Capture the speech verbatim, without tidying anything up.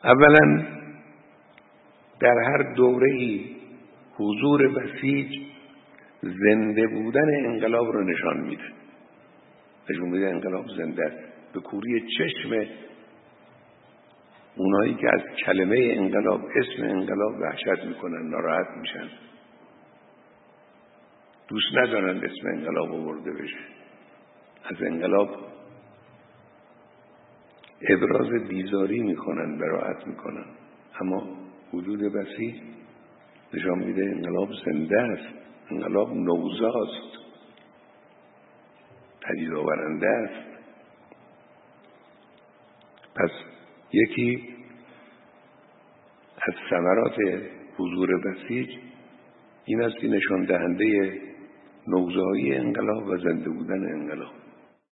اولا در هر دوره‌ای حضور بسیج زنده بودن انقلاب رو نشان میده. نشون میده انقلاب زنده است. به کوری چشم اونایی که از کلمه انقلاب، اسم انقلاب وحشت میکنن، ناراحت میشن، دوست ندارن اسم انقلاب آورده بشه، از انقلاب ابراز بیزاری میکنن، براءت میکنن. اما وجود بسیج نشان میده انقلاب زنده است، انقلاب نوزاست، پدید آورنده است. پس یکی از ثمرات حضور بسیج این است که نشان دهنده نوزایی انقلاب و زنده بودن انقلاب.